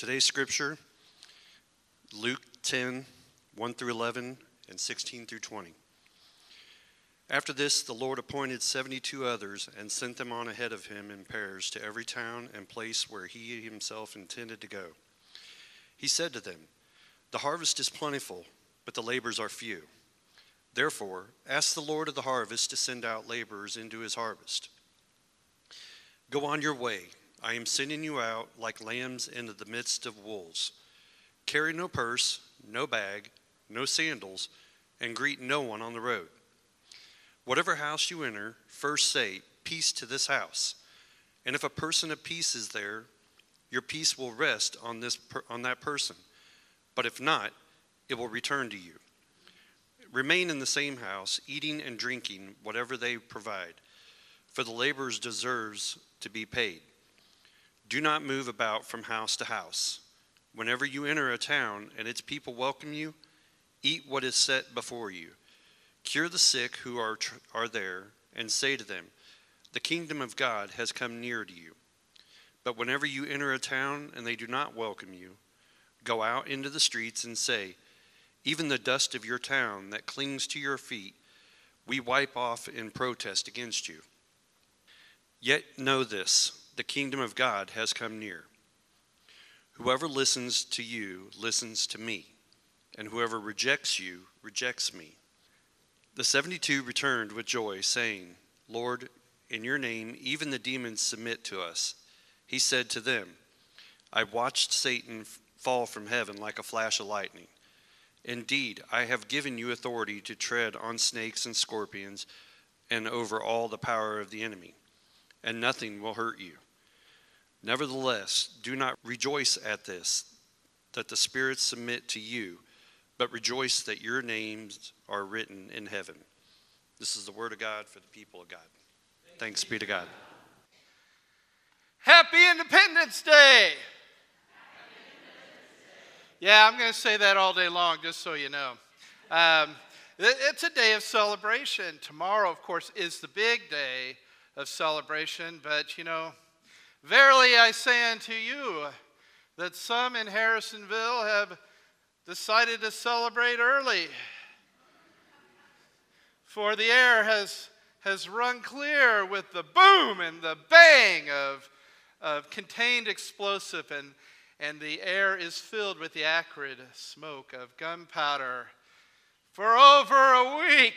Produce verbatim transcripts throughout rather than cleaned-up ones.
Today's scripture, Luke ten, one through eleven, and sixteen through twenty. After this, the Lord appointed seventy-two others and sent them on ahead of him in pairs to every town and place where he himself intended to go. He said to them, "The harvest is plentiful, but the laborers are few. Therefore, ask the Lord of the harvest to send out laborers into his harvest. Go on your way. I am sending you out like lambs into the midst of wolves. Carry no purse, no bag, no sandals, and greet no one on the road. Whatever house you enter, first say, 'Peace to this house.' And if a person of peace is there, your peace will rest on this per, on that person. But if not, it will return to you. Remain in the same house, eating and drinking whatever they provide, for the laborers deserves to be paid. Do not move about from house to house. Whenever you enter a town and its people welcome you, eat what is set before you. Cure the sick who are are there, and say to them, 'The kingdom of God has come near to you.' But whenever you enter a town and they do not welcome you, go out into the streets and say, 'Even the dust of your town that clings to your feet, we wipe off in protest against you.' Yet know this, the kingdom of God has come near. Whoever listens to you listens to me, and whoever rejects you rejects me." The seventy-two returned with joy, saying, "Lord, in your name even the demons submit to us." He said to them, "I watched Satan fall from heaven like a flash of lightning. Indeed, I have given you authority to tread on snakes and scorpions and over all the power of the enemy, and nothing will hurt you. Nevertheless, do not rejoice at this, that the spirits submit to you, but rejoice that your names are written in heaven." This is the word of God for the people of God. Thanks be to God. Happy Independence Day! Yeah, I'm going to say that all day long, just so you know. Um, it's a day of celebration. Tomorrow, of course, is the big day of celebration, but, you know, verily I say unto you that some in Harrisonville have decided to celebrate early. For the air has, has rung clear with the boom and the bang of, of contained explosive, and, and the air is filled with the acrid smoke of gunpowder for over a week.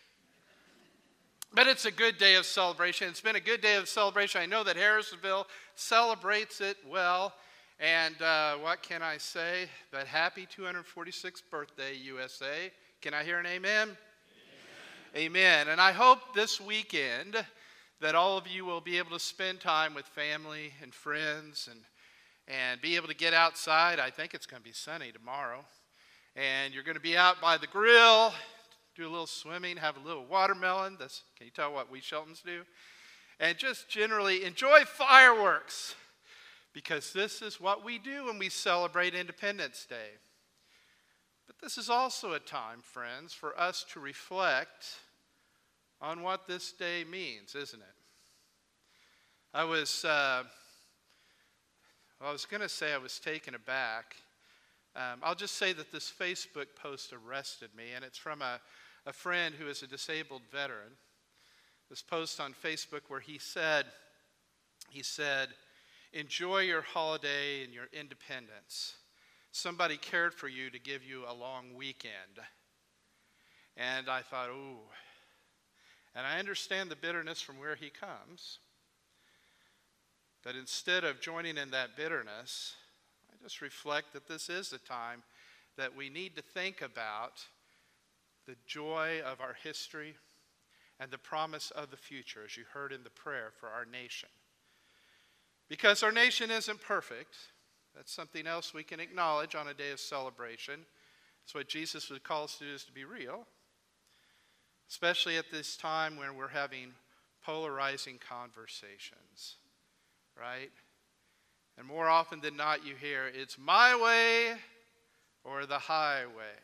But it's a good day of celebration. It's been a good day of celebration. I know that Harrisonville celebrates it well. And uh, what can I say? But happy two hundred forty-sixth birthday, U S A. Can I hear an amen? Amen? Amen. And I hope this weekend that all of you will be able to spend time with family and friends and, and be able to get outside. I think it's going to be sunny tomorrow. And you're going to be out by the grill, do a little swimming, have a little watermelon. That's, can you tell what we Sheltons do? And just generally enjoy fireworks, because this is what we do when we celebrate Independence Day. But this is also a time, friends, for us to reflect on what this day means, isn't it? I was, uh, well, I was going to say I was taken aback. Um, I'll just say that this Facebook post arrested me, and it's from a, a friend who is a disabled veteran. This post on Facebook where he said, he said, "Enjoy your holiday and your independence. Somebody cared for you to give you a long weekend." And I thought, ooh. And I understand the bitterness from where he comes. But instead of joining in that bitterness, I just reflect that this is a time that we need to think about the joy of our history and the promise of the future, as you heard in the prayer for our nation. Because our nation isn't perfect. That's something else we can acknowledge on a day of celebration. It's what Jesus would call us to do, is to be real. Especially at this time when we're having polarizing conversations, right? And more often than not, you hear, it's my way or the highway.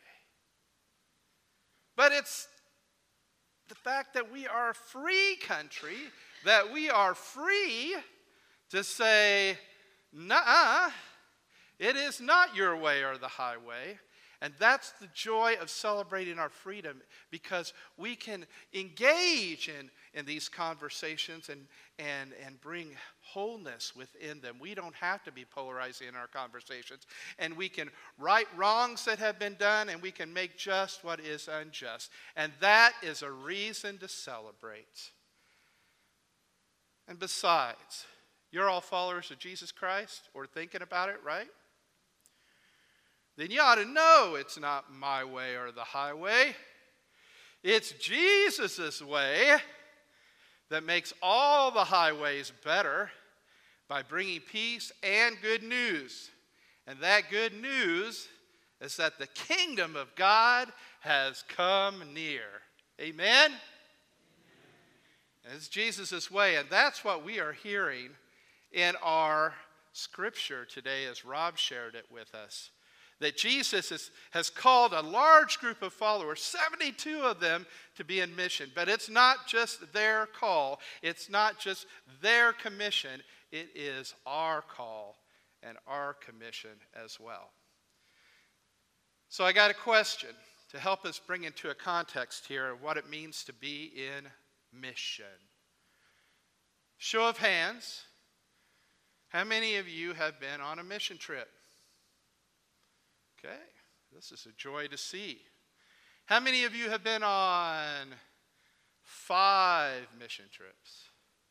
But it's the fact that we are a free country, that we are free to say, nuh-uh, It is not your way or the highway. And that's the joy of celebrating our freedom, because we can engage in, in these conversations and, and, and bring wholeness within them. We don't have to be polarizing in our conversations. And we can right wrongs that have been done, and we can make just what is unjust. And that is a reason to celebrate. And besides, you're all followers of Jesus Christ, or thinking about it, right? Then you ought to know it's not my way or the highway. It's Jesus' way that makes all the highways better by bringing peace and good news. And that good news is that the kingdom of God has come near. Amen? And it's Jesus' way, and that's what we are hearing in our scripture today as Rob shared it with us. That Jesus is, has called a large group of followers, seventy-two of them, to be in mission. But it's not just their call. It's not just their commission. It is our call and our commission as well. So I got a question to help us bring into a context here of what it means to be in mission. Show of hands. How many of you have been on a mission trip? Okay, this is a joy to see. How many of you have been on five mission trips?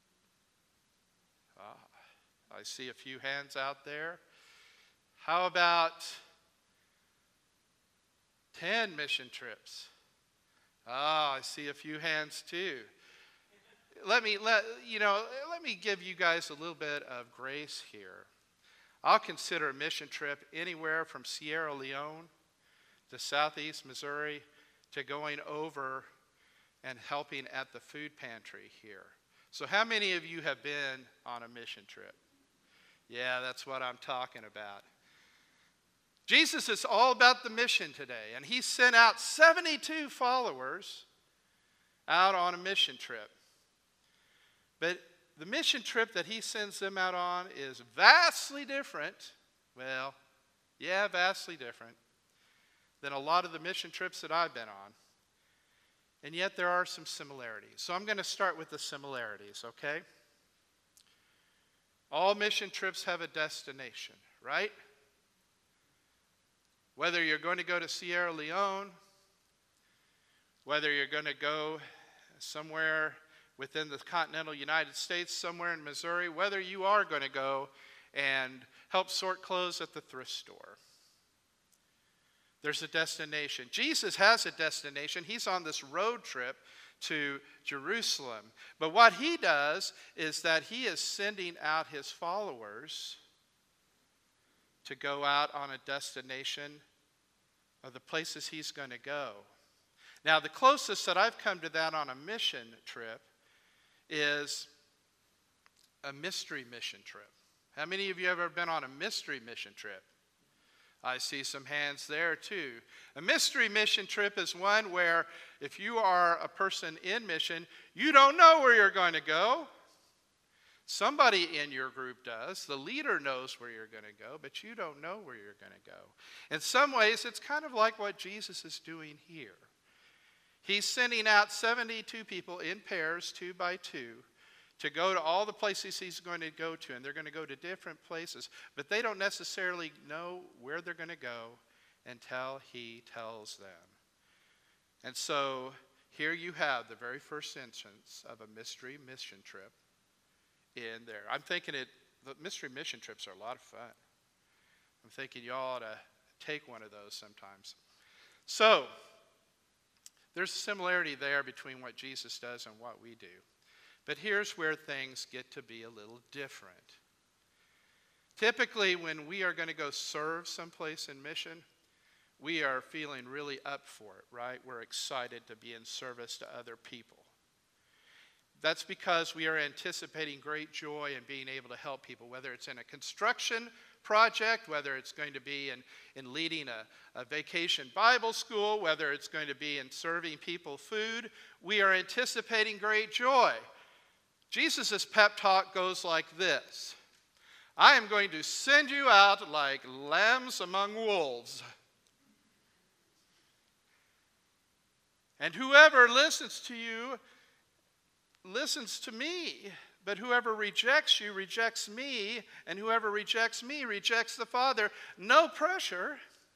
Ah, I see a few hands out there. How about ten mission trips? Ah, I see a few hands too. Let me let you know, let me give you guys a little bit of grace here. I'll consider a mission trip anywhere from Sierra Leone to southeast Missouri to going over and helping at the food pantry here. So how many of you have been on a mission trip? Yeah, that's what I'm talking about. Jesus is all about the mission today, and he sent out seventy-two followers out on a mission trip. But the mission trip that he sends them out on is vastly different, well, yeah, vastly different, than a lot of the mission trips that I've been on. And yet there are some similarities. So I'm going to start with the similarities, okay? All mission trips have a destination, right? Whether you're going to go to Sierra Leone, whether you're going to go somewhere within the continental United States, somewhere in Missouri, whether you are going to go and help sort clothes at the thrift store. There's a destination. Jesus has a destination. He's on this road trip to Jerusalem. But what he does is that he is sending out his followers to go out on a destination of the places he's going to go. Now, the closest that I've come to that on a mission trip is a mystery mission trip. How many of you have ever been on a mystery mission trip? I see some hands there too. A mystery mission trip is one where if you are a person in mission, you don't know where you're going to go. Somebody in your group does. The leader knows where you're going to go, but you don't know where you're going to go. In some ways, it's kind of like what Jesus is doing here. He's sending out seventy-two people in pairs, two by two, to go to all the places he's going to go to. And they're going to go to different places. But they don't necessarily know where they're going to go until he tells them. And so here you have the very first instance of a mystery mission trip in there. I'm thinking it, the mystery mission trips are a lot of fun. I'm thinking you all ought to take one of those sometimes. So, there's a similarity there between what Jesus does and what we do. But here's where things get to be a little different. Typically, when we are going to go serve someplace in mission, we are feeling really up for it, right? We're excited to be in service to other people. That's because we are anticipating great joy in being able to help people, whether it's in a construction project, whether it's going to be in, in leading a, a vacation Bible school, whether it's going to be in serving people food. We are anticipating great joy. Jesus' pep talk goes like this. I am going to send you out like lambs among wolves. And whoever listens to you listens to me. But whoever rejects you rejects me, and whoever rejects me rejects the Father. No pressure.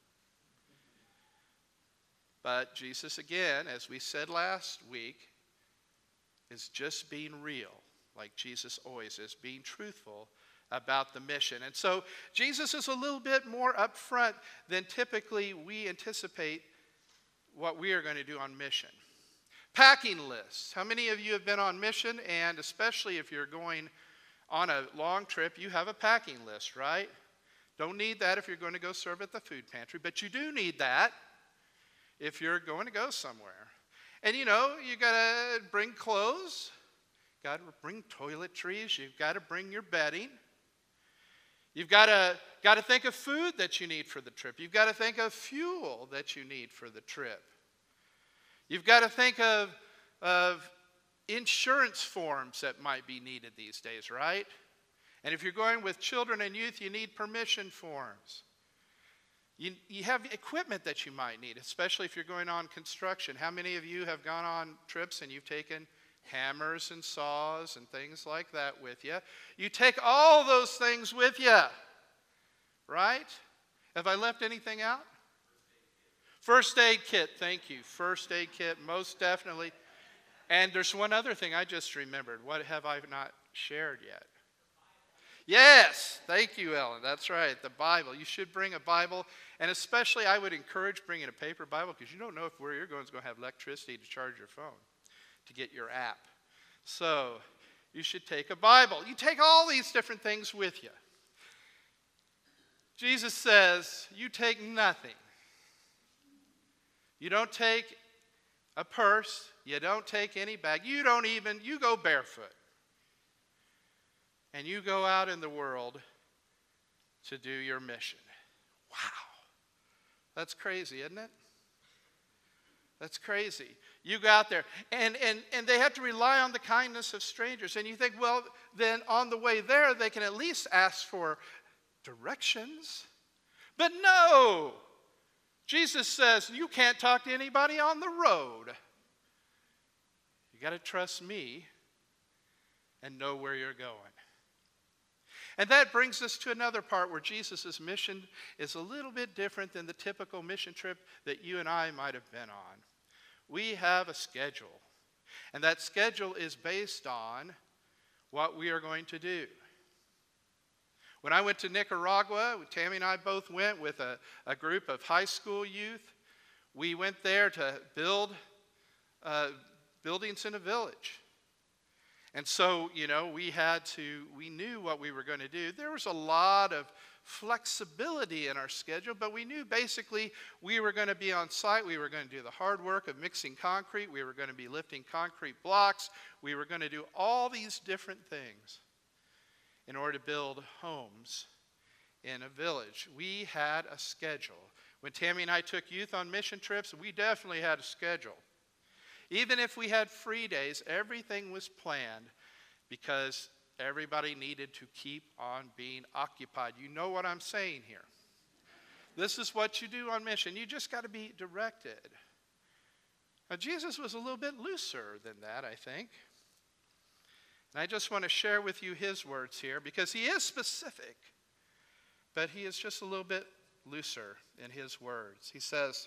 But Jesus, again, as we said last week, is just being real, like Jesus always is, being truthful about the mission. And so Jesus is a little bit more upfront than typically we anticipate what we are going to do on mission. Packing lists. How many of you have been on mission? And especially if you're going on a long trip, you have a packing list, right? Don't need that if you're going to go serve at the food pantry, but you do need that if you're going to go somewhere. And you know, you got to bring clothes, got to bring toiletries, you've got to bring your bedding. You've got to, got to think of food that you need for the trip. You've got to think of fuel that you need for the trip. You've got to think of, of insurance forms that might be needed these days, right? And if you're going with children and youth, you need permission forms. You, you have equipment that you might need, especially if you're going on construction. How many of you have gone on trips and you've taken hammers and saws and things like that with you? You take all those things with you, right? Have I left anything out? First aid kit, thank you. First aid kit, most definitely. And there's one other thing I just remembered. What have I not shared yet? Yes, thank you, Ellen. That's right, the Bible. You should bring a Bible, and especially I would encourage bringing a paper Bible because you don't know if where you're going is going to have electricity to charge your phone, to get your app. So you should take a Bible. You take all these different things with you. Jesus says, you take nothing. You don't take a purse. You don't take any bag. You don't even, you go barefoot. And you go out in the world to do your mission. Wow. That's crazy, isn't it? That's crazy. You go out there, and, and, and they have to rely on the kindness of strangers. And you think, well, then on the way there, they can at least ask for directions. But no! Jesus says, you can't talk to anybody on the road. You got to trust me and know where you're going. And that brings us to another part where Jesus' mission is a little bit different than the typical mission trip that you and I might have been on. We have a schedule, and that schedule is based on what we are going to do. When I went to Nicaragua, Tammy and I both went with a, a group of high school youth. We went there to build uh, buildings in a village. And so, you know, we had to, we knew what we were going to do. There was a lot of flexibility in our schedule, but we knew basically we were going to be on site. We were going to do the hard work of mixing concrete. We were going to be lifting concrete blocks. We were going to do all these different things in order to build homes in a village. We had a schedule. When Tammy and I took youth on mission trips, we definitely had a schedule. Even if we had free days, everything was planned because everybody needed to keep on being occupied. You know what I'm saying here. This is what you do on mission. You just got to be directed. Now, Jesus was a little bit looser than that, I think. And I just want to share with you his words here because he is specific, but he is just a little bit looser in his words. He says,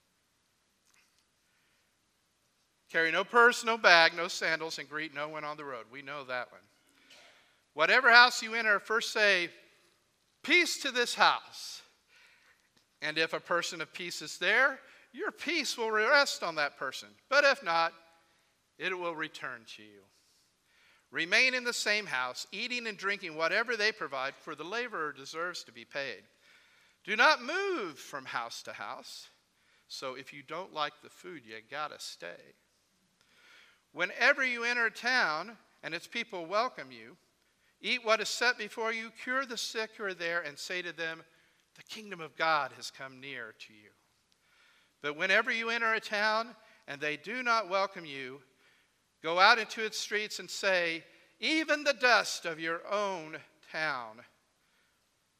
carry no purse, no bag, no sandals, and greet no one on the road. We know that one. Whatever house you enter, first say, peace to this house. And if a person of peace is there, your peace will rest on that person. But if not, it will return to you. Remain in the same house, eating and drinking whatever they provide, for the laborer deserves to be paid. Do not move from house to house. So if you don't like the food, you gotta stay. Whenever you enter a town and its people welcome you, eat what is set before you, cure the sick who are there, and say to them, the kingdom of God has come near to you. But whenever you enter a town and they do not welcome you, go out into its streets and say, even the dust of your own town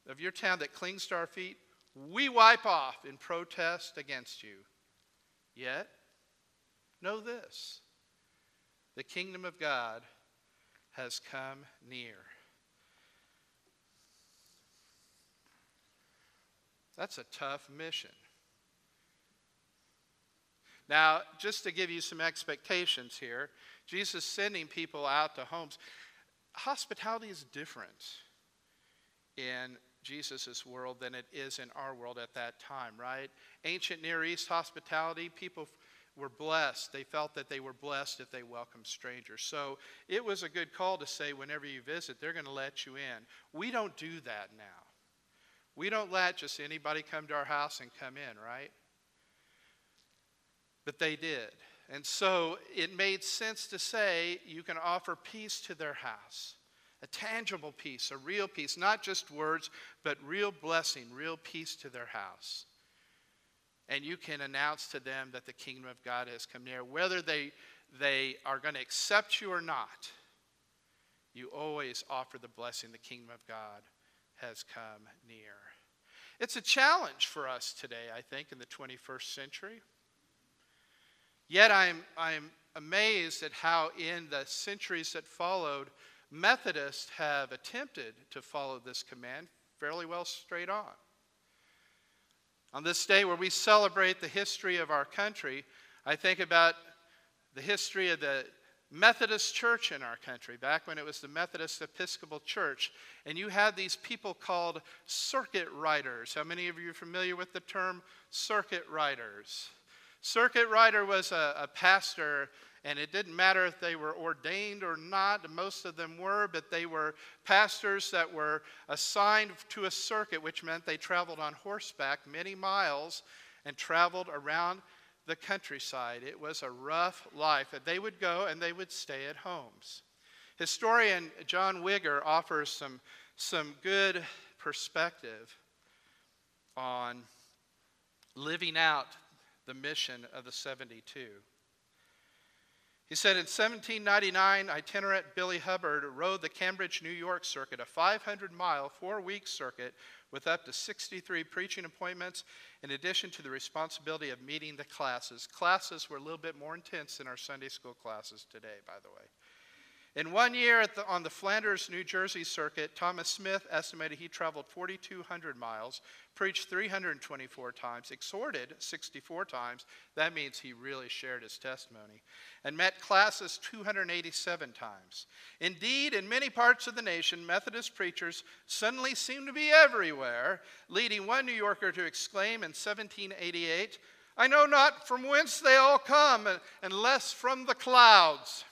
of your town that clings to our feet, we wipe off in protest against you. Yet, know this, the kingdom of God has come near. That's a tough mission. Now, just to give you some expectations here, Jesus is sending people out to homes. Hospitality is different in Jesus' world than it is in our world at that time, right? Ancient Near East hospitality, people were blessed. They felt that they were blessed if they welcomed strangers. So it was a good call to say whenever you visit, they're going to let you in. We don't do that now. We don't let just anybody come to our house and come in, right? But they did. And so it made sense to say you can offer peace to their house. A tangible peace, a real peace, not just words, but real blessing, real peace to their house. And you can announce to them that the kingdom of God has come near. Whether they, they are going to accept you or not, you always offer the blessing, the kingdom of God has come near. It's a challenge for us today, I think, in the twenty-first century. Yet I'm, I'm amazed at how in the centuries that followed, Methodists have attempted to follow this command fairly well straight on. On this day where we celebrate the history of our country, I think about the history of the Methodist Church in our country, back when it was the Methodist Episcopal Church. And you had these people called circuit riders. How many of you are familiar with the term circuit riders? Circuit rider was a, a pastor, and it didn't matter if they were ordained or not. Most of them were, but they were pastors that were assigned to a circuit, which meant they traveled on horseback many miles and traveled around the countryside. It was a rough life. They would go and they would stay at homes. Historian John Wigger offers some, some good perspective on living out the mission of the seventy-two. He said in seventeen ninety-nine, itinerant Billy Hubbard rode the Cambridge, New York circuit, a five hundred mile, four-week circuit with up to sixty-three preaching appointments, in addition to the responsibility of meeting the classes. Classes were a little bit more intense than our Sunday school classes today, by the way. In one year at the, on the Flanders, New Jersey circuit, Thomas Smith estimated he traveled forty-two hundred miles, preached three hundred twenty-four times, exhorted sixty-four times. That means he really shared his testimony. And met classes two hundred eighty-seven times. Indeed, in many parts of the nation, Methodist preachers suddenly seemed to be everywhere, leading one New Yorker to exclaim in seventeen eighty-eight, "I know not from whence they all come, unless from the clouds."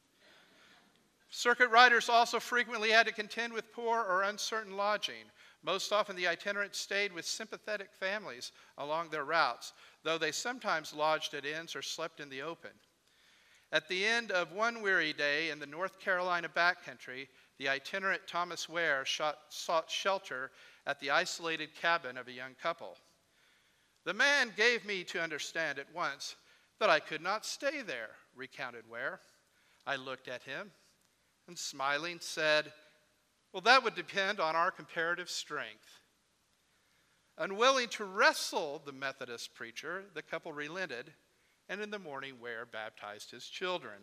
Circuit riders also frequently had to contend with poor or uncertain lodging. Most often the itinerants stayed with sympathetic families along their routes, though they sometimes lodged at inns or slept in the open. At the end of one weary day in the North Carolina backcountry, the itinerant Thomas Ware shot, sought shelter at the isolated cabin of a young couple. "The man gave me to understand at once that I could not stay there," recounted Ware. "I looked at him and smiling said, 'Well, that would depend on our comparative strength.' Unwilling to wrestle the Methodist preacher, the couple relented, and in the morning Ware baptized his children."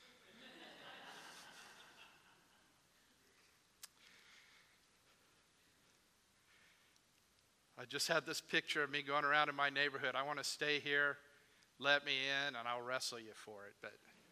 I just had this picture of me going around in my neighborhood. "I want to stay here, let me in, and I'll wrestle you for it." But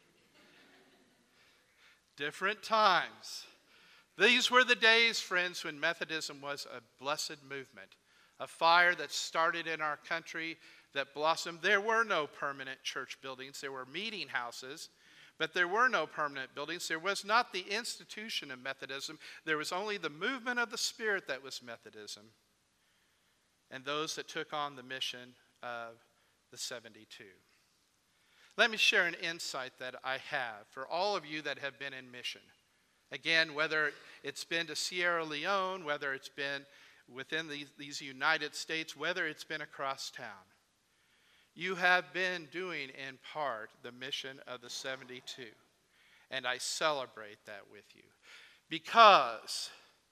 different times. These were the days, friends, when Methodism was a blessed movement, a fire that started in our country that blossomed. There were no permanent church buildings. There were meeting houses, but there were no permanent buildings. There was not the institution of Methodism. There was only the movement of the Spirit that was Methodism, and those that took on the mission of the seventy-two. Let me share an insight that I have for all of you that have been in mission. Again, whether it's been to Sierra Leone, whether it's been within these, these United States, whether it's been across town, you have been doing in part the mission of the seventy-two. And I celebrate that with you. Because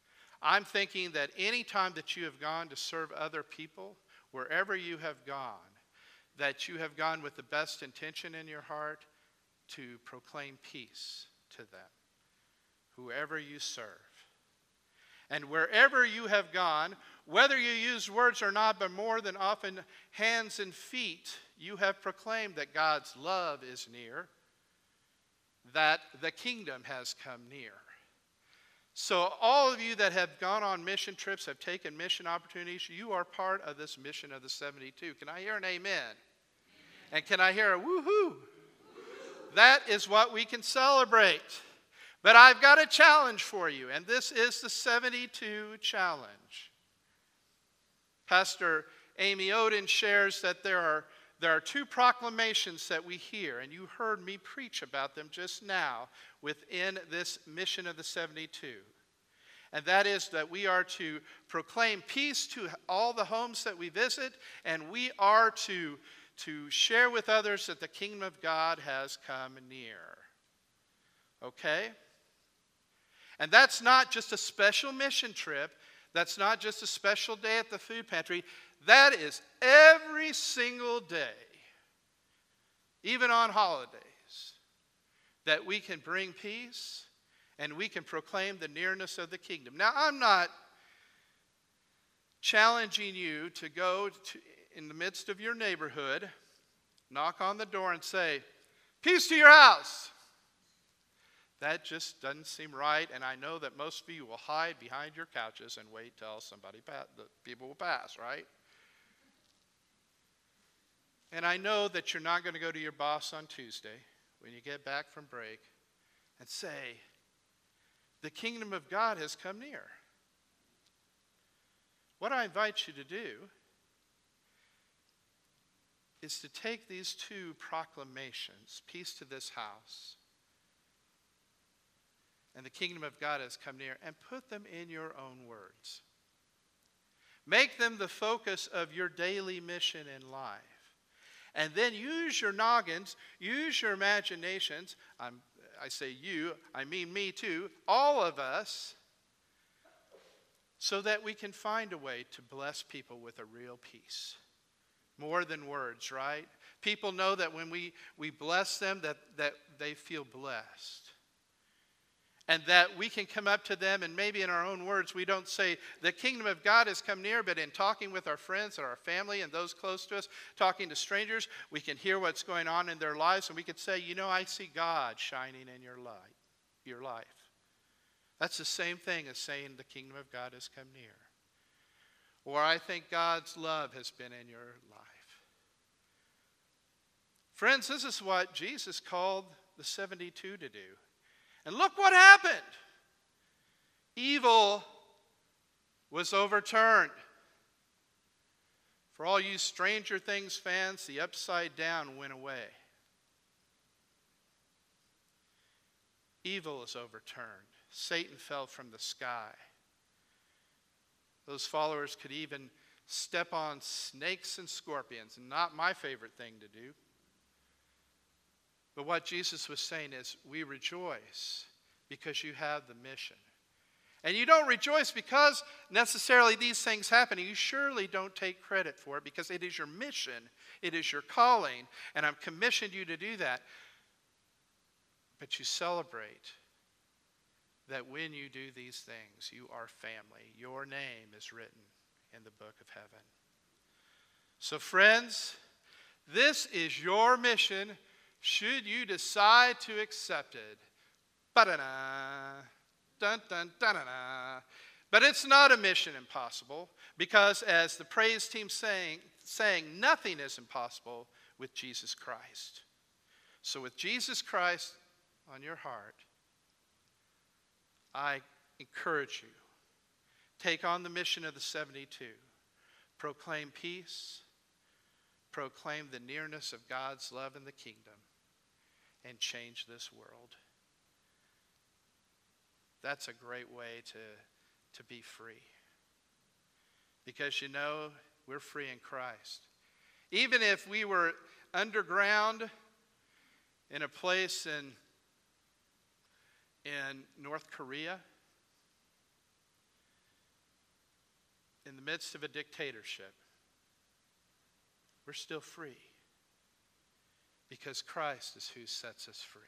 I'm thinking that any time that you have gone to serve other people, wherever you have gone, that you have gone with the best intention in your heart to proclaim peace to them, whoever you serve. And wherever you have gone, whether you use words or not, but more than often hands and feet, you have proclaimed that God's love is near, that the kingdom has come near. So all of you that have gone on mission trips, have taken mission opportunities, you are part of this mission of the seventy-two. Can I hear an amen? Amen. And can I hear a woohoo? Woo-hoo. That is what we can celebrate. But I've got a challenge for you, and this is the seventy-two challenge. Pastor Amy Oden shares that there are, there are two proclamations that we hear, and you heard me preach about them just now within this mission of the seventy-two. And that is that we are to proclaim peace to all the homes that we visit, and we are to, to share with others that the kingdom of God has come near. Okay? And that's not just a special mission trip. That's not just a special day at the food pantry. That is every single day, even on holidays, that we can bring peace and we can proclaim the nearness of the kingdom. Now, I'm not challenging you to go to, in the midst of your neighborhood, knock on the door and say, "Peace to your house." That just doesn't seem right, and I know that most of you will hide behind your couches and wait till somebody, pa- the people will pass, right? And I know that you're not going to go to your boss on Tuesday when you get back from break and say, "The kingdom of God has come near." What I invite you to do is to take these two proclamations, peace to this house, and the kingdom of God has come near, and put them in your own words. Make them the focus of your daily mission in life. And then use your noggins, use your imaginations. I'm, I say you, I mean me too, all of us, so that we can find a way to bless people with a real peace. More than words, right? People know that when we, we bless them, that, that they feel blessed. And that we can come up to them, and maybe in our own words, we don't say, "The kingdom of God has come near," but in talking with our friends and our family and those close to us, talking to strangers, we can hear what's going on in their lives, and we could say, "You know, I see God shining in your light, your life." That's the same thing as saying the kingdom of God has come near. Or, "I think God's love has been in your life." Friends, this is what Jesus called the seventy-two to do. And look what happened. Evil was overturned. For all you Stranger Things fans, the upside down went away. Evil is overturned. Satan fell from the sky. Those followers could even step on snakes and scorpions, not my favorite thing to do. But what Jesus was saying is, we rejoice because you have the mission. And you don't rejoice because necessarily these things happen. You surely don't take credit for it because it is your mission. It is your calling. And I've commissioned you to do that. But you celebrate that when you do these things, you are family. Your name is written in the book of heaven. So friends, this is your mission. Should you decide to accept it. Ba-da-da, dun, dun, dun-da-da. But it's not a mission impossible, because as the praise team saying, saying, nothing is impossible with Jesus Christ. So with Jesus Christ on your heart, I encourage you, take on the mission of the seventy-two. Proclaim peace, proclaim the nearness of God's love in the kingdom, and change this world. That's a great way to, to be free. Because you know, we're free in Christ. Even if we were underground in a place in, in North Korea, in the midst of a dictatorship, we're still free because Christ is who sets us free.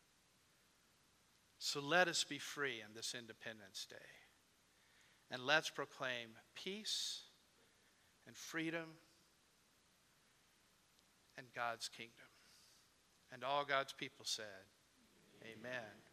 So let us be free on this Independence Day. And let's proclaim peace and freedom and God's kingdom. And all God's people said, amen.